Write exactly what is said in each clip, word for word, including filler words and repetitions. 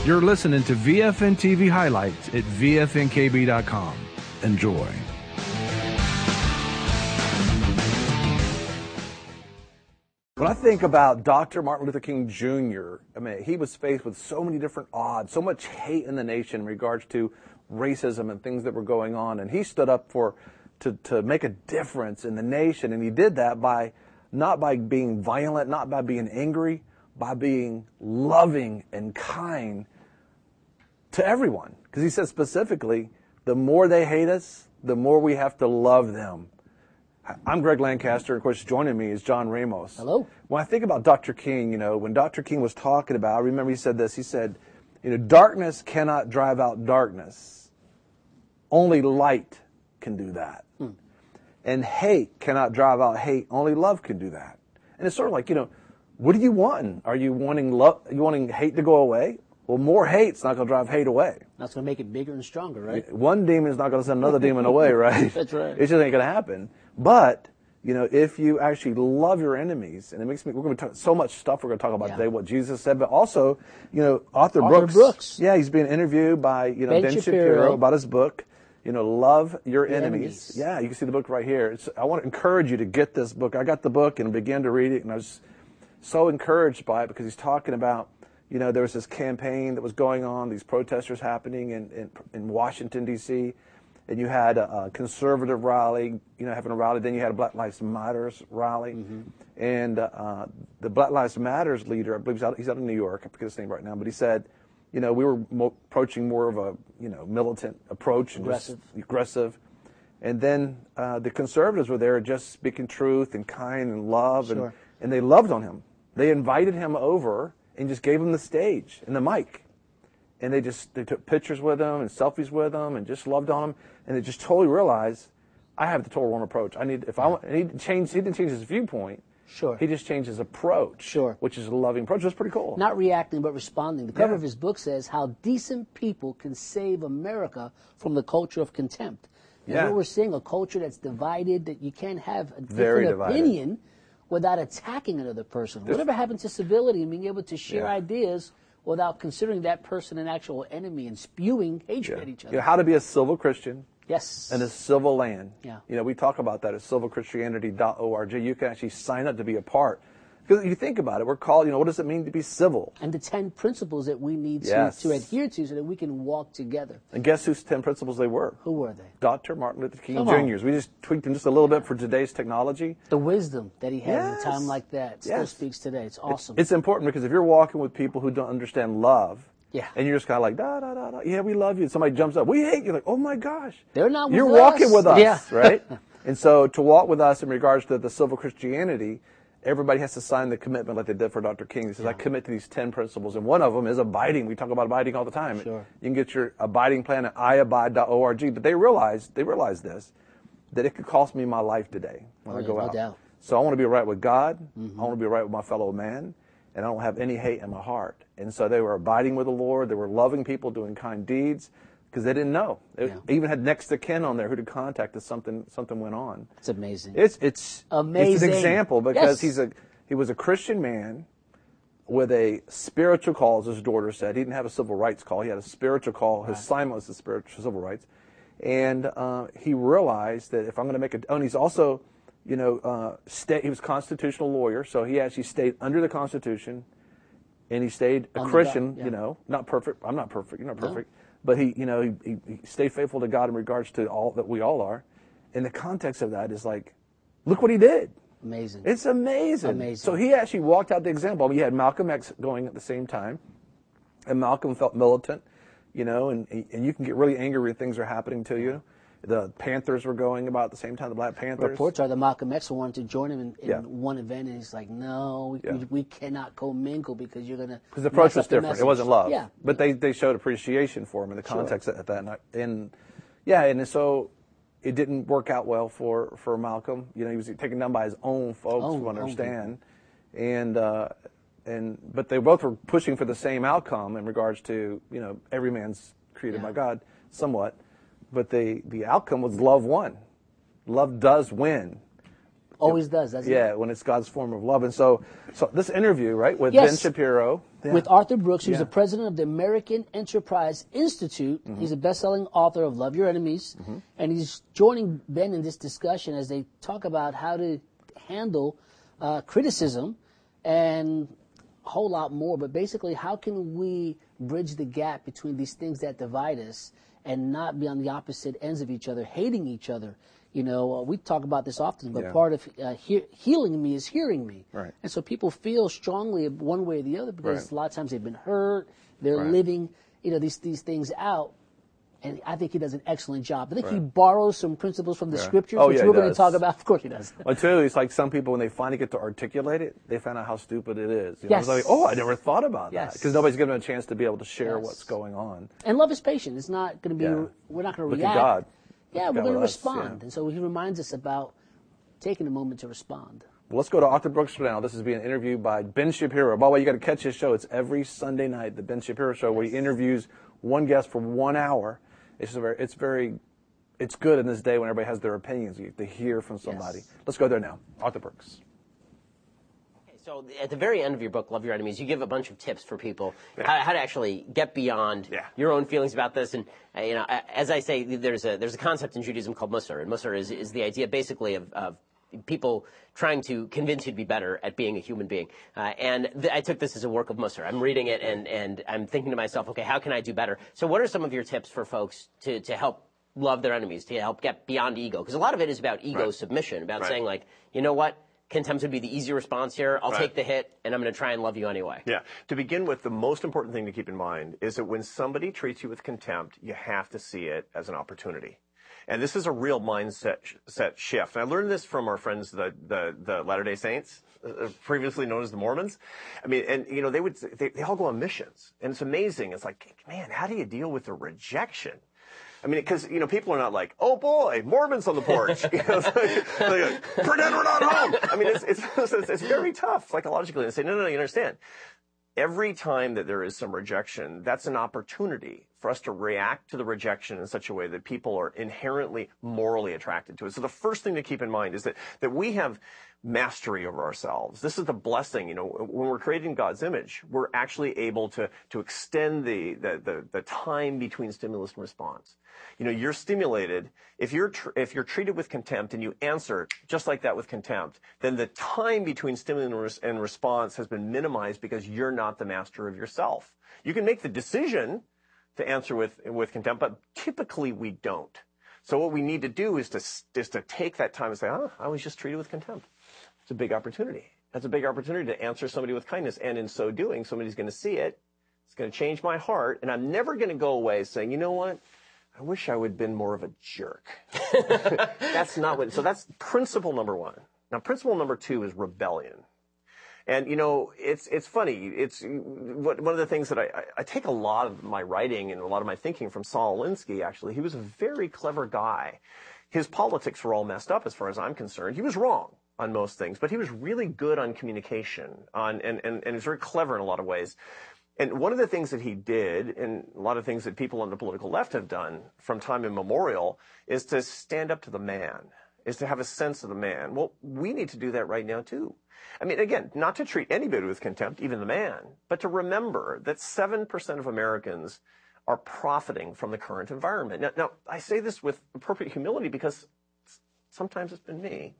You're listening to V F N T V highlights at V F N K B dot com. Enjoy. When I think about Doctor Martin Luther King Junior, I mean, he was faced with so many different odds, so much hate in the nation in regards to racism and things that were going on, and he stood up for to, to make a difference in the nation, and he did that by not by being violent, not by being angry, by being loving and kind to everyone. Because he said specifically, the more they hate us, the more we have to love them. I'm Greg Lancaster, and of course joining me is John Ramos. Hello. When I think about Doctor King, you know, when Doctor King was talking about, I remember he said this, he said, you know, darkness cannot drive out darkness. Only light can do that. Hmm. And hate cannot drive out hate. Only love can do that. And it's sort of like, you know, what are you wanting? Are you wanting love? Are you wanting hate to go away? Well, more hate's not going to drive hate away. That's going to make it bigger and stronger, right? One demon is not going to send another demon away, right? That's right. It just ain't going to happen. But, you know, if you actually love your enemies, and it makes me, we're going to talk so much stuff we're going to talk about Yeah. today, what Jesus said, but also, you know, Arthur, Arthur Brooks. Brooks. Yeah, he's being interviewed by, you know, Ben Ben, Shapiro. Shapiro about his book, you know, Love Your Your enemies. Enemies. Yeah, you can see the book right here. It's, I want to encourage you to get this book. I got the book and began to read it, and I was so encouraged by it because he's talking about, you know, there was this campaign that was going on, these protesters happening in, in, in Washington, D C, and you had a, a conservative rally, you know, having a rally. Then you had a Black Lives Matters rally. Mm-hmm. And uh, the Black Lives Matters leader, I believe he's out, he's out in New York, I forget his name right now, but he said, you know, we were mo- approaching more of a, you know, militant approach. And Aggressive. Just aggressive. And then uh, the conservatives were there just speaking truth and kind and love. Sure. And, and they loved on him. They invited him over and just gave him the stage and the mic. And they just they took pictures with him and selfies with him and just loved on him. And they just totally realized, I have the total wrong approach. I need if I want. And he changed. He didn't change his viewpoint. Sure. He just changed his approach. Sure. Which is a loving approach. That's pretty cool. Not reacting, but responding. The cover Yeah. of his book says how decent people can save America from the culture of contempt. And Yeah. what we're seeing, a culture that's divided, that you can't have a Very different divided. opinion without attacking another person. There's- Whatever happened to civility and being able to share Yeah. ideas without considering that person an actual enemy and spewing hatred Yeah. at each other? You know, how to be a civil Christian Yes. in a civil land. Yeah. You know, we talk about that at civil christianity dot org. You can actually sign up to be a part. Because you think about it, we're called, you know, what does it mean to be civil? And the ten principles that we need to, Yes. to adhere to so that we can walk together. And guess whose ten principles they were? Who were they? Doctor Martin Luther King Come on. Junior's. We just tweaked them just a little bit for today's technology. The wisdom that he had in a Yes. time like that still Yes. speaks today. It's awesome. It's important because if you're walking with people who don't understand love, Yeah. and you're just kind of like, da, da, da, da, yeah, we love you. And somebody jumps up, we hate you. You're like, oh my gosh. They're not with You're us. walking with us, Yeah. right? And so to walk with us in regards to the civil Christianity, everybody has to sign the commitment like they did for Doctor King. He says, I commit to these ten principles. And one of them is abiding. We talk about abiding all the time. Sure. You can get your abiding plan at i abide dot org. But they realized, they realized this, that it could cost me my life today when Oh, I yeah, go no out. doubt. So I want to be right with God. Mm-hmm. I want to be right with my fellow man. And I don't have any hate in my heart. And so they were abiding with the Lord. They were loving people, doing kind deeds, because they didn't know. They Yeah. even had next to kin on there who to contact if something something went on. It's amazing. It's it's Amazing. It's an example because Yes. he's a he was a Christian man with a spiritual call, as his daughter said. He didn't have a civil rights call. He had a spiritual call. His assignment was the spiritual civil rights, and uh, he realized that if I'm going to make a, oh, and he's also, you know, uh, stay, he was a constitutional lawyer, so he actually stayed under the Constitution, and he stayed a Under Christian. God, yeah. You know, not perfect. I'm not perfect. You're not perfect. But he, you know, he, he, he stayed faithful to God in regards to all that we all are. And the context of that is like, look what he did. Amazing. It's amazing. Amazing. So he actually walked out the example. I mean, you had Malcolm X going at the same time, and Malcolm felt militant, you know, and and you can get really angry when things are happening to you. The Panthers were going about at the same time, the Black Panthers. Reports are that Malcolm X wanted to join him in, in Yeah. one event, and he's like, no, we, Yeah. we, we cannot commingle because you're going to. Because the approach was different. It wasn't love. Yeah. But they, they showed appreciation for him in the Sure. context at that night. And yeah, and so it didn't work out well for, for Malcolm. You know, he was taken down by his own folks Own- who own understand. And uh, and but they both were pushing for the same outcome in regards to, you know, every man's created Yeah. by God somewhat. But the, the outcome was love won. Love does win. Always does, doesn't yeah, it? when it's God's form of love. And so, so this interview, right, with Yes. Ben Shapiro. Yeah. With Arthur Brooks, who's Yeah. the president of the American Enterprise Institute. Mm-hmm. He's a best-selling author of Love Your Enemies. Mm-hmm. And he's joining Ben in this discussion as they talk about how to handle uh, criticism and a whole lot more. But basically, how can we bridge the gap between these things that divide us and not be on the opposite ends of each other, hating each other? You know, uh, we talk about this often, but Yeah. part of uh, he- healing me is hearing me. Right. And so people feel strongly one way or the other because Right. a lot of times they've been hurt, they're Right. living, you know, these these things out. And I think he does an excellent job. I think he Right. borrows some principles from the Yeah. scriptures, Oh, which yeah, we're he going to does. talk about. Of course he does. Well, too, it's like some people, when they finally get to articulate it, they find out how stupid it is. You know, Yes. It's like, oh, I never thought about that. Yes. Because nobody's given them a chance to be able to share Yes. what's going on. And love is patient. It's not going to be, Yeah. we're not going to Look at react. God. Yeah, Look we're at going to God with us, respond. yeah. And so he reminds us about taking a moment to respond. Well, let's go to Arthur Brooks for now. This is being interviewed by Ben Shapiro. By the way, you got to catch his show. It's every Sunday night, the Ben Shapiro Show, where he interviews one guest for one hour. It's just very, it's very, it's good in this day when everybody has their opinions. You get to hear from somebody. Yes. Let's go there now. Arthur Brooks. So at the very end of your book, Love Your Enemies, you give a bunch of tips for people how, how to actually get beyond Yeah. your own feelings about this. And uh, you know, a- as I say, there's a there's a concept in Judaism called Musar, and Musar is is the idea basically of, of people trying to convince you to be better at being a human being. Uh, and th- I took this as a work of Musar. I'm reading it and and I'm thinking to myself, okay, how can I do better? So what are some of your tips for folks to to help love their enemies, to help get beyond ego? Because a lot of it is about ego Right. submission, about Right. saying like, you know what? Contempt would be the easy response here. I'll Right. take the hit, and I'm going to try and love you anyway. Yeah. To begin with, the most important thing to keep in mind is that when somebody treats you with contempt, you have to see it as an opportunity. And this is a real mindset set shift. And I learned this from our friends, the, the, the Latter-day Saints, uh, previously known as the Mormons. I mean, and, you know, they would, they, they all go on missions. And it's amazing. It's like, man, how do you deal with the rejection? I mean, because, you know, people are not like, oh boy, Mormons on the porch. You know, it's like, like, pretend we're not home. I mean, it's, it's, it's, it's very tough psychologically to say, no, no, no, you understand. Every time that there is some rejection, that's an opportunity for us to react to the rejection in such a way that people are inherently morally attracted to it. So the first thing to keep in mind is that, that we have mastery over ourselves. This is the blessing. You know, when we're created in God's image, we're actually able to, to extend the, the, the, the time between stimulus and response. You know, you're stimulated. If you're, tr- if you're treated with contempt and you answer just like that with contempt, then the time between stimulus and, res- and response has been minimized because you're not the master of yourself. You can make the decision to answer with, with contempt, but typically we don't. So what we need to do is to, is to take that time and say, oh, I was just treated with contempt. It's a big opportunity. That's a big opportunity to answer somebody with kindness. And in so doing, somebody's going to see it. It's going to change my heart. And I'm never going to go away saying, you know what? I wish I would have been more of a jerk. That's not what, so that's principle number one. Now, principle number two is rebellion. And, you know, it's, it's funny. It's what, one of the things that I, I, I take a lot of my writing and a lot of my thinking from Saul Alinsky, actually. He was a very clever guy. His politics were all messed up as far as I'm concerned. He was wrong on most things, but he was really good on communication on, and, and, and he was very clever in a lot of ways. And one of the things that he did, and a lot of things that people on the political left have done from time immemorial, is to stand up to the man, is to have a sense of the man. Well, we need to do that right now, too. I mean, again, not to treat anybody with contempt, even the man, but to remember that seven percent of Americans are profiting from the current environment. Now, now I say this with appropriate humility because sometimes it's been me.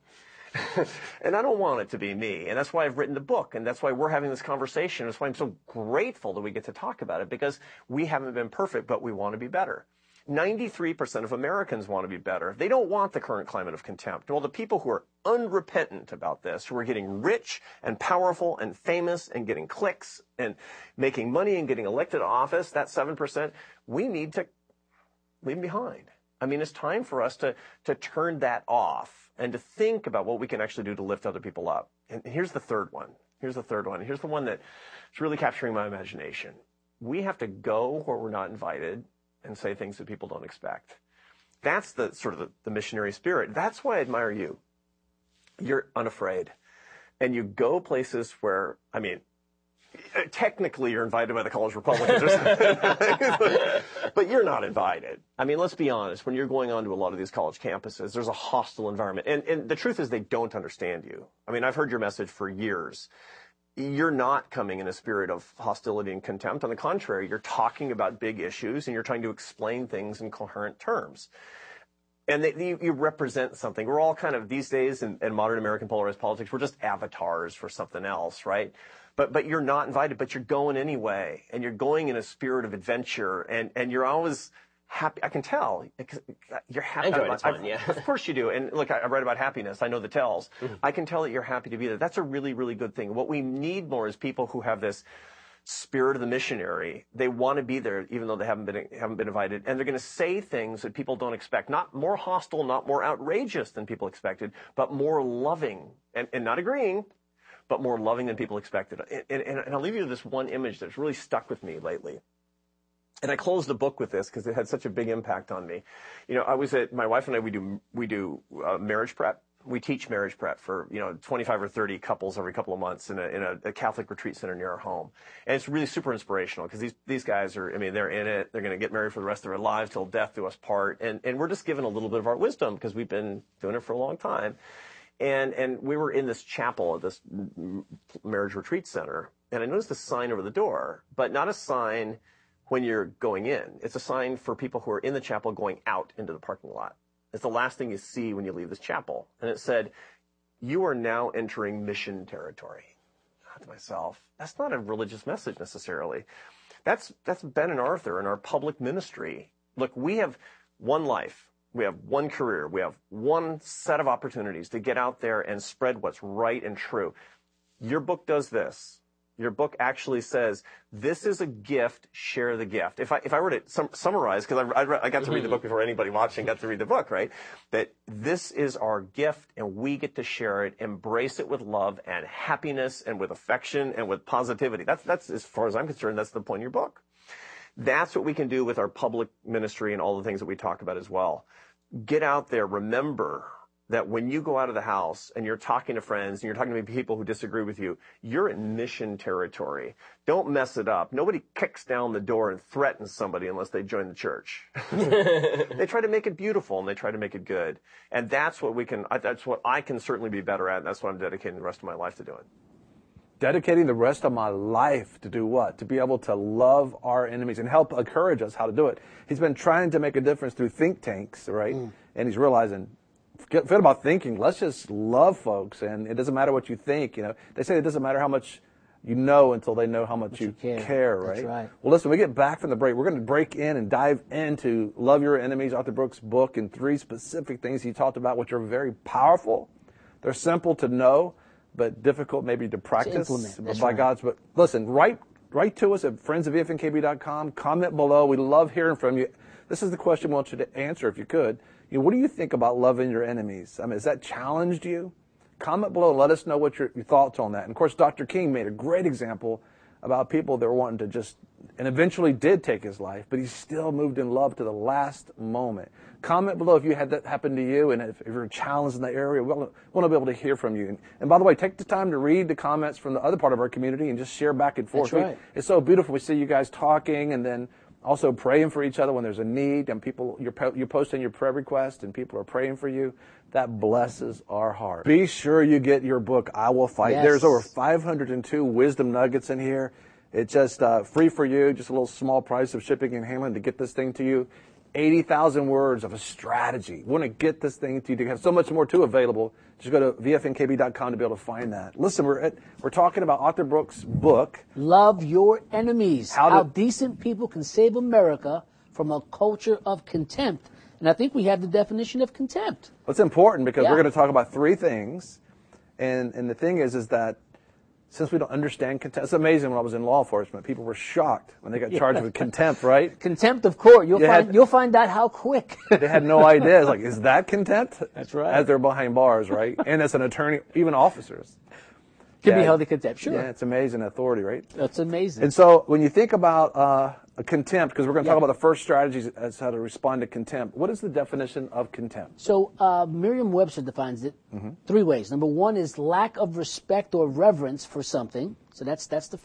And I don't want it to be me. And that's why I've written the book. And that's why we're having this conversation. That's why I'm so grateful that we get to talk about it, because we haven't been perfect, but we want to be better. ninety-three percent of Americans want to be better. They don't want the current climate of contempt. Well, the people who are unrepentant about this, who are getting rich and powerful and famous and getting clicks and making money and getting elected to office, that seven percent, we need to leave them behind. I mean, it's time for us to, to turn that off and to think about what we can actually do to lift other people up. And here's the third one. Here's the third one. Here's the one that's really capturing my imagination. We have to go where we're not invited and say things that people don't expect. That's the sort of the, the missionary spirit. That's why I admire you. You're unafraid. And you go places where, I mean, Technically, you're invited by the college Republicans, but you're not invited. I mean, let's be honest. When you're going on to a lot of these college campuses, there's a hostile environment. And, and the truth is they don't understand you. I mean, I've heard your message for years. You're not coming in a spirit of hostility and contempt. On the contrary, you're talking about big issues and you're trying to explain things in coherent terms. And they, you, you represent something. We're all kind of, these days in, in modern American polarized politics, we're just avatars for something else, right? But but you're not invited, but you're going anyway, and you're going in a spirit of adventure, and, and you're always happy. I can tell you're happy. I enjoy about, it. It's fun, yeah. Of course you do. And look, I, I read about happiness. I know the tells. Mm-hmm. I can tell that you're happy to be there. That's a really, really good thing. What we need more is people who have this spirit of the missionary. They want to be there, even though they haven't been haven't been invited, and they're going to say things that people don't expect. Not more hostile, not more outrageous than people expected, but more loving and, and not agreeing, but more loving than people expected. And, and, and I'll leave you with this one image that's really stuck with me lately. And I closed the book with this because it had such a big impact on me. You know, I was at, my wife and I, we do, we do uh, marriage prep. We teach marriage prep for, you know, twenty-five or thirty couples every couple of months in a, in a, a Catholic retreat center near our home. And it's really super inspirational because these, these guys are, I mean, they're in it. They're going to get married for the rest of their lives till death do us part. And, and we're just giving a little bit of our wisdom because we've been doing it for a long time. And, and we were in this chapel at this marriage retreat center. And I noticed a sign over the door, but not a sign when you're going in. It's a sign for people who are in the chapel going out into the parking lot. It's the last thing you see when you leave this chapel. And it said, "You are now entering mission territory." I thought to myself, that's not a religious message necessarily. That's, that's Ben and Arthur in our public ministry. Look, we have one life. We have one career. We have one set of opportunities to get out there and spread what's right and true. Your book does this. Your book actually says, this is a gift, share the gift. If I, if I were to sum, summarize, because I, I, I got to read the book before anybody watching got to read the book, right? That this is our gift and we get to share it, embrace it with love and happiness and with affection and with positivity. That's, that's, as far as I'm concerned, that's the point of your book. That's what we can do with our public ministry and all the things that we talk about as well. Get out there. Remember that when you go out of the house and you're talking to friends and you're talking to people who disagree with you, you're in mission territory. Don't mess it up. Nobody kicks down the door and threatens somebody unless they join the church. They try to make it beautiful and they try to make it good. And that's what we can, that's what I can certainly be better at. And that's what I'm dedicating the rest of my life to doing. Dedicating the rest of my life to do what? To be able to love our enemies and help encourage us how to do it. He's been trying to make a difference through think tanks, right? Mm. And he's realizing, forget, forget about thinking. Let's just love folks, and it doesn't matter what you think. You know, they say it doesn't matter how much you know until they know how much you, you care. care, right? That's right. Well, listen, when we get back from the break, we're going to break in and dive into Love Your Enemies, Arthur Brooks' book, and three specific things he talked about, which are very powerful. They're simple to know, but difficult maybe to practice. To implement. That's by right. God's. But listen, write write to us at friends of V F N K B dot com. Comment below. We love hearing from you. This is the question we want you to answer if you could. You know, what do you think about loving your enemies? I mean, has that challenged you? Comment below and let us know what your, your thoughts on that. And of course, Doctor King made a great example about people that were wanting to just, and eventually did take his life, but he still moved in love to the last moment. Comment below if you had that happen to you, and if, if you're challenged in the area, we want to be able to hear from you. And, and by the way, take the time to read the comments from the other part of our community and just share back and forth. That's right. We, it's so beautiful. We see you guys talking and then also praying for each other when there's a need, and people, you're, you're posting your prayer request and people are praying for you. That blesses our heart. Be sure you get your book, I Will Fight. Yes. There's over five hundred two wisdom nuggets in here. It's just uh, free for you, just a little small price of shipping and handling to get this thing to you. eighty thousand words of a strategy. We want to get this thing to you. To have so much more too available. Just go to V F N K B dot com to be able to find that. Listen, we're at, we're talking about Arthur Brooks' book, Love Your Enemies. How, How to, decent people can save America from a culture of contempt. And I think we have the definition of contempt. It's important because Yeah. we're going to talk about three things. And and the thing is, is that since we don't understand contempt, it's amazing when I was in law enforcement, people were shocked when they got charged Yeah. with contempt, right? Contempt of court. You'll You find had- you'll find out how quick. They had no idea. It's like, is that contempt? That's right. As they're behind bars, right? And as an attorney, even officers. Can be Yeah. held in contempt. Sure. Yeah, it's amazing authority, right? That's amazing. And so when you think about uh, a contempt, because we're going to Yeah. talk about the first strategies as how to respond to contempt, what is the definition of contempt? So uh, Merriam-Webster defines it three ways. Number one is lack of respect or reverence for something. So that's that's the first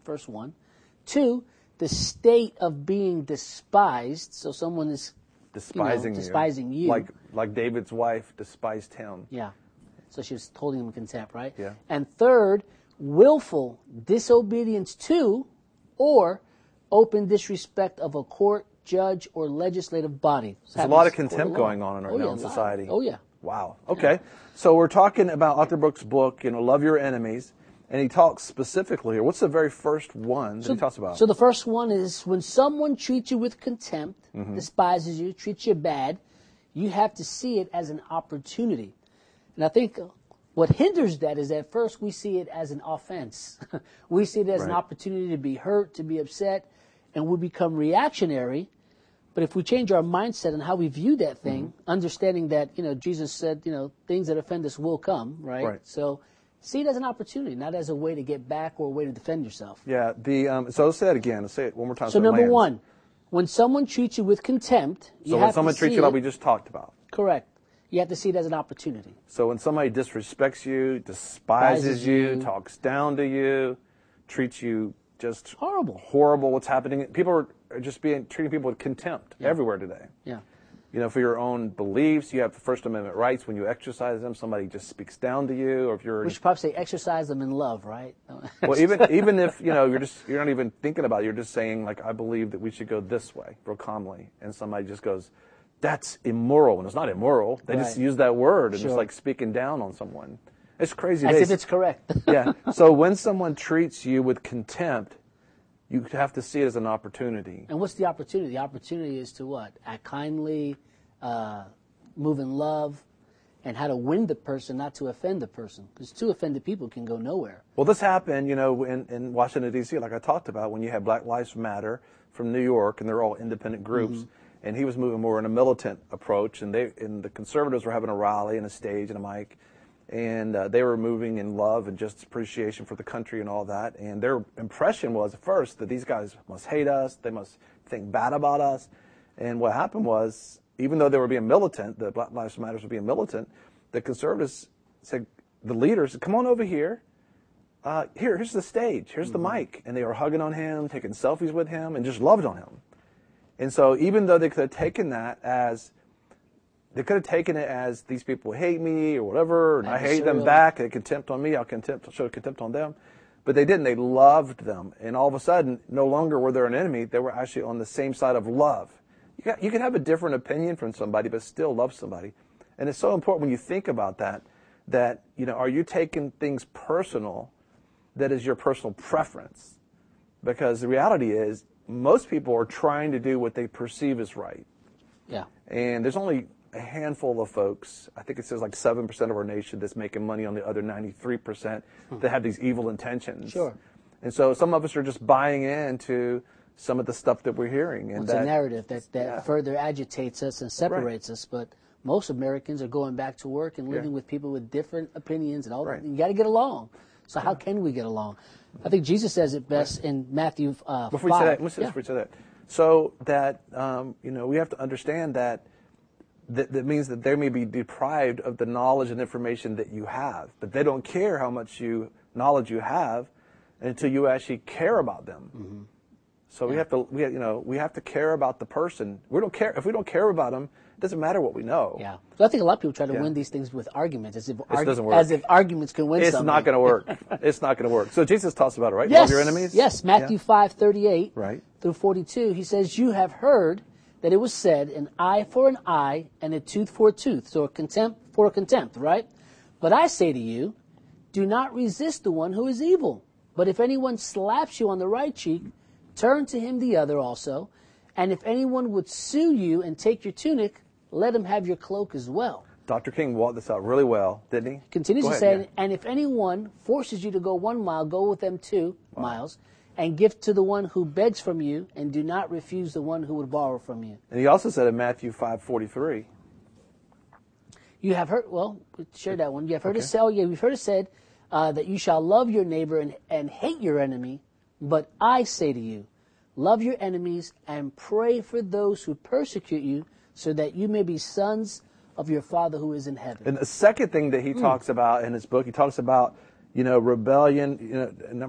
first one. Two, the state of being despised. So someone is despising you. Know, despising you. Like like David's wife despised him. Yeah. So she was holding him in contempt, right? Yeah. And third, willful disobedience to or open disrespect of a court, judge, or legislative body. There's a lot of contempt going on right oh, now yeah, in society. Oh, yeah. Wow. Okay. Yeah. So we're talking about Arthur Brooks' book, you know, Love Your Enemies. And he talks specifically here. What's the very first one that so, he talks about? So the first one is when someone treats you with contempt, mm-hmm. despises you, treats you bad, you have to see it as an opportunity. And I think what hinders that is at first we see it as an offense. We see it as right. an opportunity to be hurt, to be upset, and we become reactionary. But if we change our mindset and how we view that thing, mm-hmm. understanding that, you know, Jesus said, you know, things that offend us will come, right? right. So see it as an opportunity, not as a way to get back or a way to defend yourself. Yeah. The um, so let's say it again. Let's say it one more time. So, so number one, when someone treats you with contempt, you so have when someone to treats see you like it, we just talked about. Correct. You have to see it as an opportunity. So when somebody disrespects you, despises Despises you, you, talks down to you, treats you just horrible, horrible, what's happening? People are just being treating people with contempt yeah. everywhere today. Yeah. You know, for your own beliefs, you have the First Amendment rights. When you exercise them, somebody just speaks down to you, or if you're we should probably say exercise them in love, right? Well, even even if you know you're just you're not even thinking about it, you're just saying like I believe that we should go this way, real calmly, and somebody just goes, that's immoral, and it's not immoral. They right. just use that word and sure. it's like speaking down on someone. It's crazy. As days. if it's correct. Yeah. So when someone treats you with contempt, you have to see it as an opportunity. And what's the opportunity? The opportunity is to what? Act kindly, uh, move in love, and how to win the person, not to offend the person. Because two offended people can go nowhere. Well, this happened, you know, in, in Washington, D C, like I talked about, when you had Black Lives Matter from New York, and they're all independent groups. Mm-hmm. And he was moving more in a militant approach, and they and the conservatives were having a rally and a stage and a mic, and uh, they were moving in love and just appreciation for the country and all that. And their impression was at first that these guys must hate us, they must think bad about us. And what happened was, even though they were being militant, the Black Lives Matter were being militant, the conservatives said, the leaders, come on over here. Uh, here, here's the stage, here's mm-hmm. the mic, and they were hugging on him, taking selfies with him, and just loved on him. And so even though they could have taken that as, they could have taken it as these people hate me or whatever, and I hate them back, they contempt on me, I'll contempt, show contempt on them. But they didn't. They loved them. And all of a sudden, no longer were they an enemy. They were actually on the same side of love. You, got, you can have a different opinion from somebody, but still love somebody. And it's so important when you think about that, that, you know, are you taking things personal that is your personal preference? Because the reality is, most people are trying to do what they perceive as right. Yeah. And there's only a handful of folks, I think it says like seven percent of our nation that's making money on the other ninety-three percent hmm. that have these evil intentions. Sure. And so some of us are just buying into some of the stuff that we're hearing. And well, it's that, a narrative that, that yeah. further agitates us and separates right. us. But most Americans are going back to work and living yeah. with people with different opinions and all right. that. You got to get along. So how can we get along? I think Jesus says it best right. in Matthew uh, before five. We say that, let's, yeah. before we say that. So that, um, you know, we have to understand that, that that means that they may be deprived of the knowledge and information that you have, but they don't care how much you knowledge you have until you actually care about them. Mm-hmm. So yeah. we have to, we have, you know, we have to care about the person. We don't care if we don't care about them. It doesn't matter what we know. Yeah, so I think a lot of people try to yeah. win these things with arguments, as if it argu- doesn't work. as if arguments can win it's something. It's not going to work. It's not going to work. So Jesus talks about it, right? Yes, Love your enemies. Yes, Matthew yeah. five thirty-eight right. through forty-two. He says, "You have heard that it was said, an eye for an eye and a tooth for a tooth." So a contempt for a contempt, right? "But I say to you, do not resist the one who is evil. But if anyone slaps you on the right cheek, turn to him the other also. And if anyone would sue you and take your tunic, let him have your cloak as well." Doctor King walked this out really well, didn't he? Continues go to ahead, say, yeah. "And if anyone forces you to go one mile, go with them two wow. miles. And give to the one who begs from you, and do not refuse the one who would borrow from you." And he also said in Matthew five forty-three. You have heard, well, share that one. You have heard okay. it said, oh yeah, we've heard it said uh, that you shall love your neighbor and, and hate your enemy. But I say to you, love your enemies and pray for those who persecute you, so that you may be sons of your Father who is in heaven. And the second thing that he mm. talks about in his book, he talks about, you know, rebellion. You know, number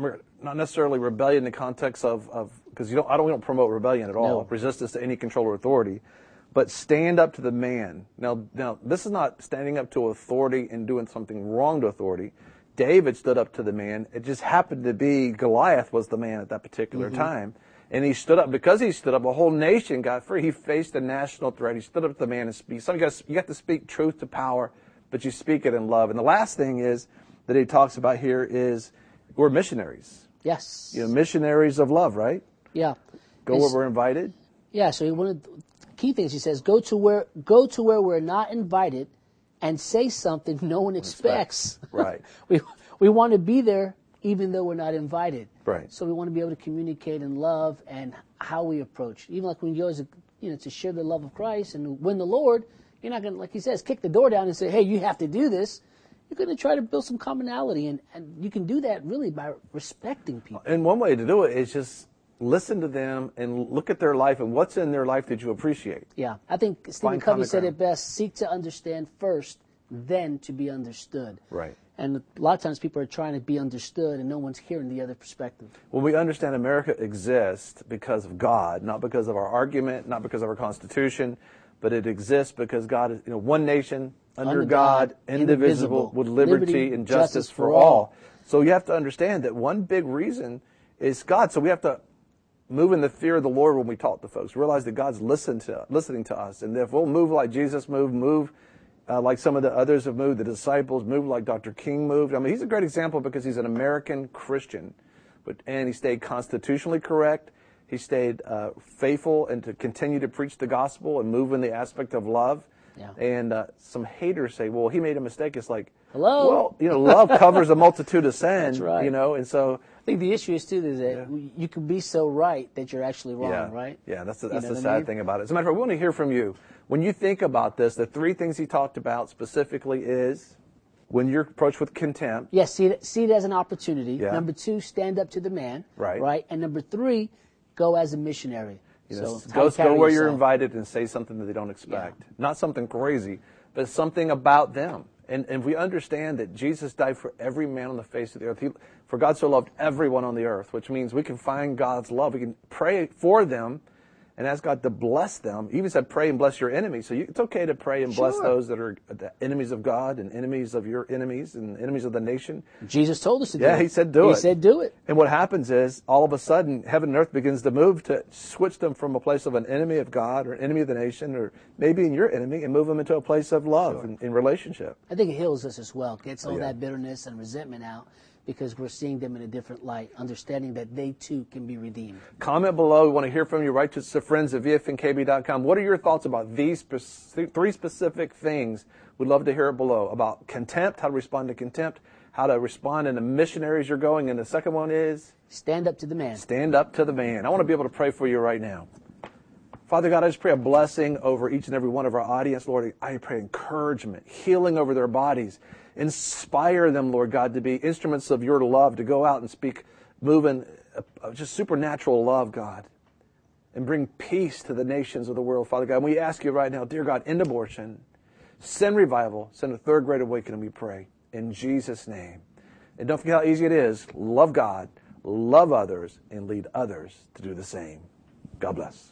not necessarily rebellion in the context of, of because you don't, I don't, we don't promote rebellion at all, No. resistance to any control or authority, but stand up to the man. Now, now this is not standing up to authority and doing something wrong to authority. David stood up to the man. It just happened to be Goliath was the man at that particular Mm-hmm. time. And he stood up. Because he stood up, a whole nation got free. He faced a national threat. He stood up to the man and speak. Some you got you got to speak truth to power, but you speak it in love. And the last thing is that he talks about here is we're missionaries. Yes. You know, missionaries of love, right? Yeah. Go It's- where we're invited. Yeah, so one of the key things he says, go to where go to where we're not invited and say something no one expects. Right. we we want to be there even though we're not invited. Right. So we want to be able to communicate in love and how we approach. Even like when you go as a, you know, to share the love of Christ and win the Lord, you're not going to, like he says, kick the door down and say, hey, you have to do this. You're going to try to build some commonality, and, and you can do that really by respecting people. And one way to do it is just listen to them and look at their life and what's in their life that you appreciate. Yeah, I think Stephen Find Covey common said ground. it best, seek to understand first, then to be understood. Right. And a lot of times people are trying to be understood and no one's hearing the other perspective. When we understand America exists because of God, not because of our argument, not because of our Constitution, but it exists because God is, you know, one nation under, Under God, God, indivisible, indivisible, with liberty, liberty, and justice, justice for for all. all. So you have to understand that one big reason is God. So we have to move in the fear of the Lord when we talk to folks. Realize that God's listen to, listening to us. And if we'll move like Jesus moved, move uh, like some of the others have moved, the disciples moved like Doctor King moved. I mean, he's a great example because he's an American Christian, but and he stayed constitutionally correct. He stayed uh, faithful and to continue to preach the gospel and move in the aspect of love. Yeah. And uh, some haters say, well, he made a mistake. It's like, Hello? well, you know, love covers a multitude of sin. That's right. You know, and so I think the issue is, too, is that you can be so right that you're actually wrong, yeah, right? Yeah, that's the, You that's know the what I sad mean? thing about it. As a matter of fact, we want to hear from you. When you think about this, the three things he talked about specifically is when you're approached with contempt. Yes, see it, see it as an opportunity. Yeah. Number two, stand up to the man. Right. Right. And number three, go as a missionary. You so know, it's how go, you carry go where you're yourself. invited and say something that they don't expect. Not something crazy, but something about them. And, and we understand that Jesus died for every man on the face of the earth. He, for God so loved everyone on the earth, which means we can find God's love. We can pray for them and ask God to bless them. He even said, pray and bless your enemies. So you, it's okay to pray and bless Sure. those that are the enemies of God and enemies of your enemies and enemies of the nation. Jesus told us to do Yeah, it. he said do he it. He said do it. And what happens is, all of a sudden, heaven and earth begins to move to switch them from a place of an enemy of God or an enemy of the nation or maybe in your enemy and move them into a place of love and in relationship. I think it heals us as well. Gets all Oh, yeah. that bitterness and resentment out because we're seeing them in a different light, understanding that they too can be redeemed. Comment below. We want to hear from you. Write to the friends at V F N K B dot com. What are your thoughts about these spec- three specific things? We'd love to hear it below. About contempt, how to respond to contempt, how to respond in the missionaries you're going. And the second one is Stand up to the man. stand up to the man. I want to be able to pray for you right now. Father God, I just pray a blessing over each and every one of our audience, Lord. I pray encouragement, healing over their bodies. Inspire them, Lord God, to be instruments of your love, to go out and speak, move in uh, just supernatural love, God, and bring peace to the nations of the world, Father God. And we ask you right now, dear God, end abortion, send revival, send a third great awakening, we pray, in Jesus' name. And don't forget how easy it is. Love God, love others, and lead others to do the same. God bless.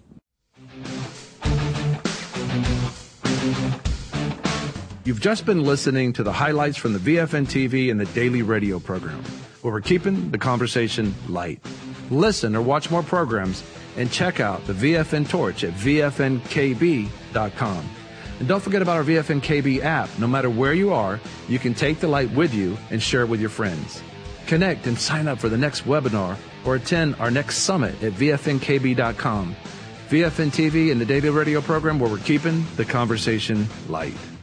You've just been listening to the highlights from the V F N T V and the daily radio program, where we're keeping the conversation light. Listen or watch more programs and check out the V F N Torch at V F N K B dot com. And don't forget about our V F N K B app. No matter where you are, you can take the light with you and share it with your friends. Connect and sign up for the next webinar or attend our next summit at V F N K B dot com. V F N T V and the daily radio program, where we're keeping the conversation light.